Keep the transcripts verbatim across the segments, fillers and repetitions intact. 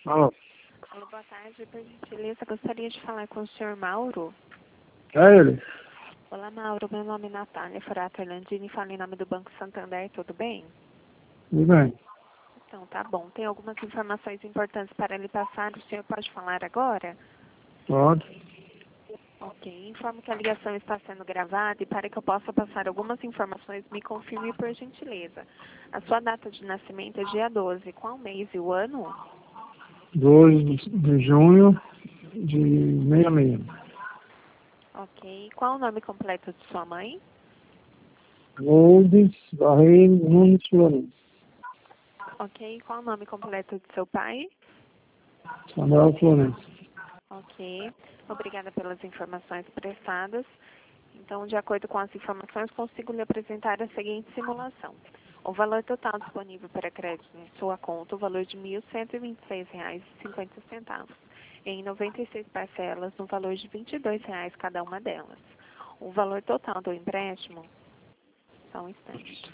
Alô? Alô, boa tarde. Por gentileza, gostaria de falar com o senhor Mauro. É ele? Olá, Mauro. Meu nome é Natália Furato Orlandini. Falo em nome do Banco Santander. Tudo bem? Tudo bem. Então, tá bom. Tem algumas informações importantes para lhe passar. O senhor pode falar agora? Pode. Ok. Informo que a ligação está sendo gravada e para que eu possa passar algumas informações, me confirme por gentileza. A sua data de nascimento é dia doze. Qual mês e o ano? dois de junho de sessenta e seis. Ok. Qual o nome completo de sua mãe? Lourdes Barreiro Nunes Florencio. Ok. Qual o nome completo de seu pai? Samuel Florencio. Ok. Obrigada pelas informações prestadas. Então, de acordo com as informações, consigo lhe apresentar a seguinte simulação. O valor total disponível para crédito em sua conta, o valor de mil cento e vinte e seis reais e cinquenta centavos, em noventa e seis parcelas, no valor de vinte e dois reais cada uma delas. O valor total do empréstimo, só um instante.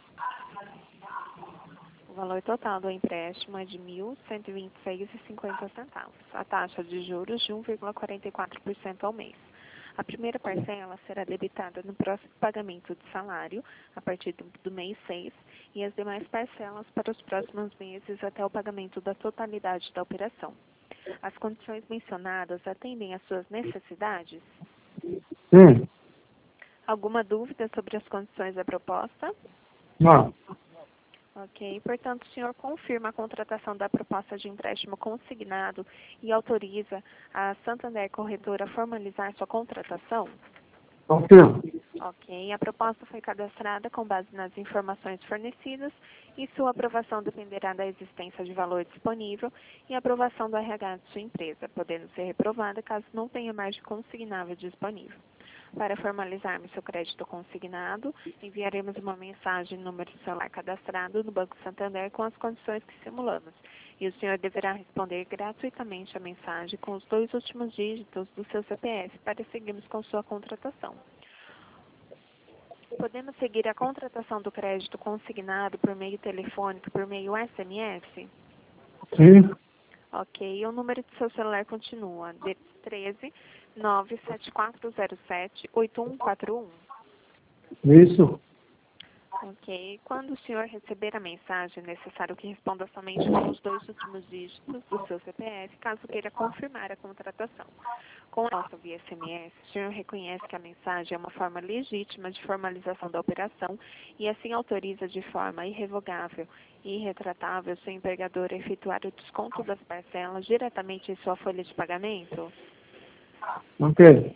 O valor total do empréstimo é de mil cento e vinte e seis reais e cinquenta centavos. A taxa de juros de um vírgula quarenta e quatro por cento ao mês. A primeira parcela será debitada no próximo pagamento de salário, a partir do, do mês seis, e as demais parcelas para os próximos meses até o pagamento da totalidade da operação. As condições mencionadas atendem às suas necessidades? Sim. Alguma dúvida sobre as condições da proposta? Não. Ok, portanto, o senhor confirma a contratação da proposta de empréstimo consignado e autoriza a Santander Corretora a formalizar sua contratação? Confirmo. Ok, a proposta foi cadastrada com base nas informações fornecidas e sua aprovação dependerá da existência de valor disponível e aprovação do R H de sua empresa, podendo ser reprovada caso não tenha margem consignável disponível. Para formalizarmos seu crédito consignado, enviaremos uma mensagem no número de celular cadastrado no Banco Santander com as condições que simulamos. E o senhor deverá responder gratuitamente a mensagem com os dois últimos dígitos do seu C P F para seguirmos com sua contratação. Podemos seguir a contratação do crédito consignado por meio telefônico e por meio S M S? Sim. Ok, o número de seu celular continua de treze, nove sete quatro zero sete, oito um quatro um. Isso. Ok, quando o senhor receber a mensagem, é necessário que responda somente com os dois últimos dígitos do seu C P F, caso queira confirmar a contratação. Com a nossa via S M S, o senhor reconhece que a mensagem é uma forma legítima de formalização da operação e assim autoriza de forma irrevogável e irretratável seu empregador a efetuar o desconto das parcelas diretamente em sua folha de pagamento? Ok.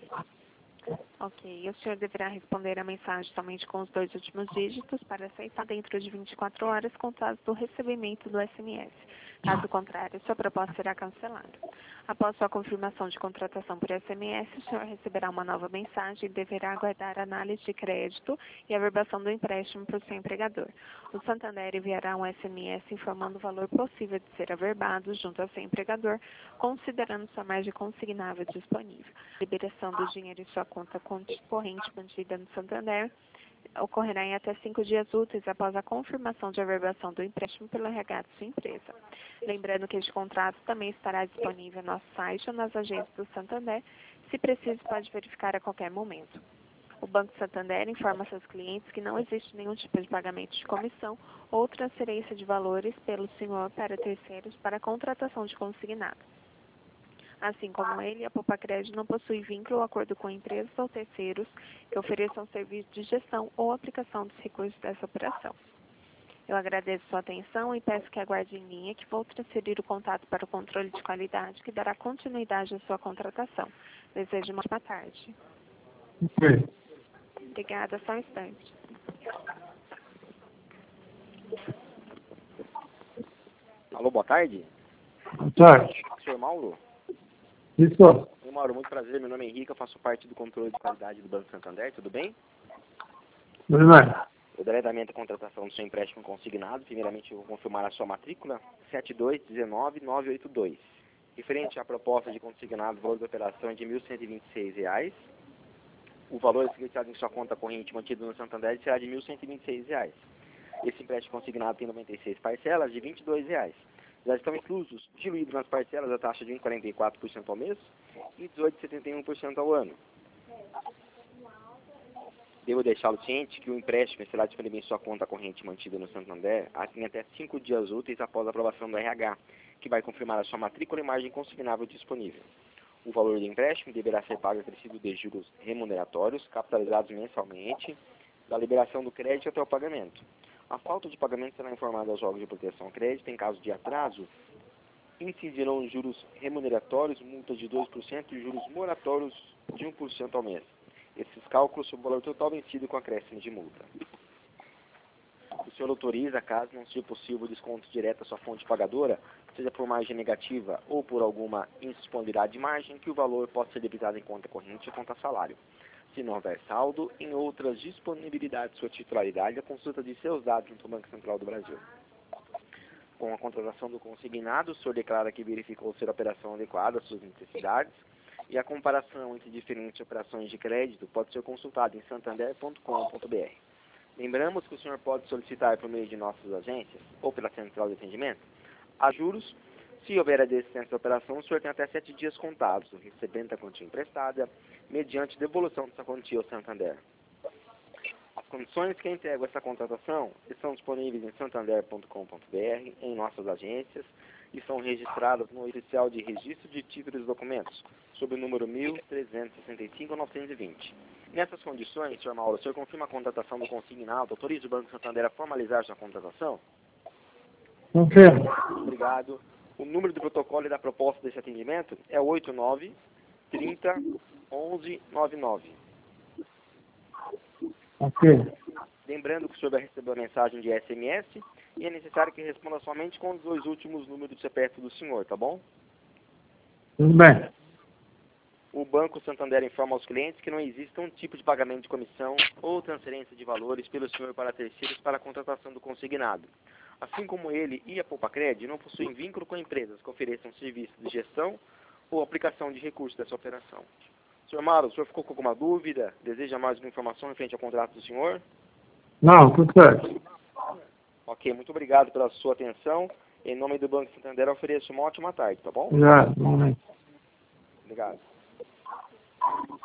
Ok, o senhor deverá responder a mensagem somente com os dois últimos dígitos para aceitar dentro de vinte e quatro horas contados do recebimento do S M S. Caso contrário, sua proposta será cancelada. Após sua confirmação de contratação por S M S, o senhor receberá uma nova mensagem e deverá aguardar a análise de crédito e a averbação do empréstimo para o seu empregador. O Santander enviará um S M S informando o valor possível de ser averbado junto ao seu empregador, considerando sua margem consignável disponível. A liberação do dinheiro em sua conta corrente mantida no Santander ocorrerá em até cinco dias úteis após a confirmação de averbação do empréstimo pelo R H de sua empresa. Lembrando que este contrato também estará disponível no nosso site ou nas agências do Santander. Se preciso, pode verificar a qualquer momento. O Banco Santander informa seus clientes que não existe nenhum tipo de pagamento de comissão ou transferência de valores pelo senhor para terceiros para a contratação de consignado. Assim como ele, a Poupa Crédito não possui vínculo ou acordo com empresas ou terceiros que ofereçam serviço de gestão ou aplicação dos recursos dessa operação. Eu agradeço sua atenção e peço que aguarde em linha que vou transferir o contato para o controle de qualidade que dará continuidade à sua contratação. Desejo uma boa tarde. Ok. Obrigada, só um instante. Alô, boa tarde. Boa tarde. senhor Mauro? Isso. Oi, Mauro, muito prazer. Meu nome é Henrique, eu faço parte do controle de qualidade do Banco Santander, tudo bem? Tudo bem. Eu darei andamento à contratação do seu empréstimo consignado. Primeiramente, eu vou confirmar a sua matrícula, sete dois um nove nove oito dois. Referente à proposta de consignado, o valor da operação é de mil cento e vinte e seis reais. O valor secretado em sua conta corrente mantido no Santander será de mil cento e vinte e seis reais. Esse empréstimo consignado tem noventa e seis parcelas de vinte e dois reais. Já estão inclusos, diluídos nas parcelas, a taxa de um vírgula quarenta e quatro por cento ao mês e dezoito vírgula setenta e um por cento ao ano. Devo deixá-lo ciente que o empréstimo será disponível em sua conta corrente mantida no Santander em até cinco dias úteis após a aprovação do R H, que vai confirmar a sua matrícula e margem consignável disponível. O valor do empréstimo deverá ser pago acrescido de juros remuneratórios, capitalizados mensalmente, da liberação do crédito até o pagamento. A falta de pagamento será informada aos órgãos de proteção ao crédito. Em caso de atraso, incidirão juros remuneratórios, multa de dois por cento e juros moratórios de um por cento ao mês. Esses cálculos sobre o valor total vencido com acréscimo de multa. O senhor autoriza, caso não seja possível o desconto direto à sua fonte pagadora, seja por margem negativa ou por alguma indisponibilidade de margem, que o valor possa ser debitado em conta corrente ou conta salário. Se não houver saldo, em outras disponibilidades de sua titularidade, a consulta de seus dados junto ao Banco Central do Brasil. Com a contratação do consignado, o senhor declara que verificou ser a operação adequada às suas necessidades, e a comparação entre diferentes operações de crédito pode ser consultada em santander ponto com ponto br. Lembramos que o senhor pode solicitar por meio de nossas agências ou pela central de atendimento a juros. Se houver a desistência da operação, o senhor tem até sete dias contados, recebendo a quantia emprestada, mediante devolução dessa quantia ao Santander. As condições que integram essa contratação estão disponíveis em santander ponto com ponto br, em nossas agências, e são registradas no oficial de registro de títulos e documentos, sob o número mil trezentos e sessenta e cinco, novecentos e vinte. Nessas condições, senhor Mauro, o senhor confirma a contratação do consignado, autoriza o Banco Santander a formalizar sua contratação? Confirmo. Obrigado. O número do protocolo e da proposta desse atendimento é oito nove, trinta, onze, noventa e nove. Ok. Lembrando que o senhor vai receber a mensagem de S M S e é necessário que responda somente com os dois últimos números do C P F do senhor, tá bom? Tudo bem. O Banco Santander informa aos clientes que não existe um tipo de pagamento de comissão ou transferência de valores pelo senhor para terceiros para a contratação do consignado. Assim como ele e a Poupacred não possuem vínculo com empresas que ofereçam serviços de gestão ou aplicação de recursos dessa operação. senhor Mauro, o senhor ficou com alguma dúvida? Deseja mais alguma informação referente ao contrato do senhor? Não, tudo certo. Ok, muito obrigado pela sua atenção. Em nome do Banco Santander, eu ofereço uma ótima tarde, tá bom? Já, momento. Obrigado.